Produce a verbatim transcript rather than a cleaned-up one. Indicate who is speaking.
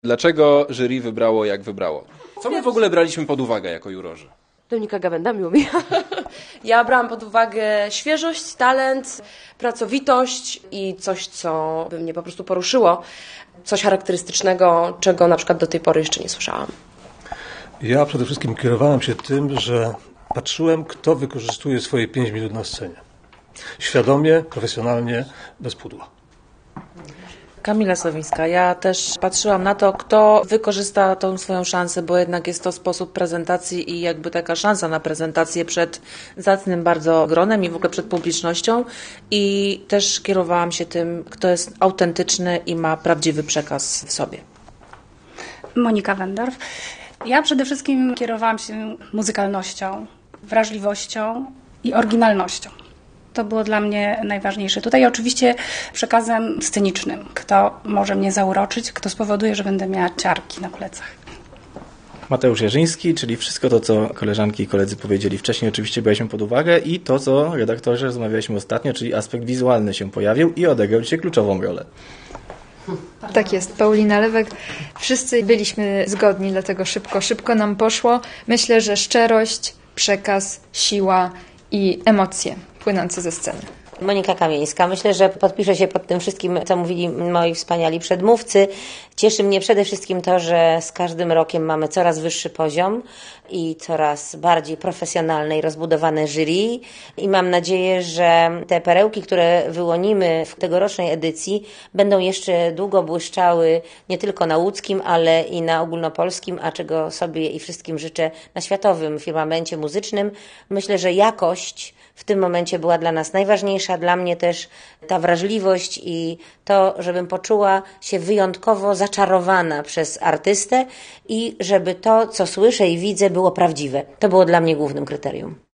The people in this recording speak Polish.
Speaker 1: Dlaczego jury wybrało jak wybrało? Co my w ogóle braliśmy pod uwagę jako jurorzy?
Speaker 2: Dominika Gawenda, miło mi. Ja brałam pod uwagę świeżość, talent, pracowitość i coś, co by mnie po prostu poruszyło. Coś charakterystycznego, czego na przykład do tej pory jeszcze nie słyszałam.
Speaker 3: Ja przede wszystkim kierowałem się tym, że patrzyłem, kto wykorzystuje swoje pięć minut na scenie. Świadomie, profesjonalnie, bez pudła.
Speaker 4: Kamila Sowińska. Ja też patrzyłam na to, kto wykorzysta tą swoją szansę, bo jednak jest to sposób prezentacji i jakby taka szansa na prezentację przed zacnym bardzo gronem i w ogóle przed publicznością. I też kierowałam się tym, kto jest autentyczny i ma prawdziwy przekaz w sobie.
Speaker 5: Monika Wendorf. Ja przede wszystkim kierowałam się muzykalnością, wrażliwością i oryginalnością. To było dla mnie najważniejsze. Tutaj oczywiście przekazem scenicznym. Kto może mnie zauroczyć, kto spowoduje, że będę miała ciarki na plecach.
Speaker 6: Mateusz Jarzyński, czyli wszystko to, co koleżanki i koledzy powiedzieli wcześniej, oczywiście braliśmy pod uwagę i to, co redaktorzy rozmawialiśmy ostatnio, czyli aspekt wizualny się pojawił i odegrał dzisiaj kluczową rolę.
Speaker 7: Tak jest, Paulina Lewek. Wszyscy byliśmy zgodni, dlatego szybko, szybko nam poszło. Myślę, że szczerość, przekaz, siła i emocje płynące ze sceny.
Speaker 8: Monika Kamieńska. Myślę, że podpiszę się pod tym wszystkim, co mówili moi wspaniali przedmówcy. Cieszy mnie przede wszystkim to, że z każdym rokiem mamy coraz wyższy poziom i coraz bardziej profesjonalne i rozbudowane jury. I mam nadzieję, że te perełki, które wyłonimy w tegorocznej edycji, będą jeszcze długo błyszczały nie tylko na łódzkim, ale i na ogólnopolskim, a czego sobie i wszystkim życzę na światowym firmamencie muzycznym. Myślę, że jakość w tym momencie była dla nas najważniejsza, dla mnie też ta wrażliwość i to, żebym poczuła się wyjątkowo zaczarowana przez artystę i żeby to, co słyszę i widzę, było prawdziwe. To było dla mnie głównym kryterium.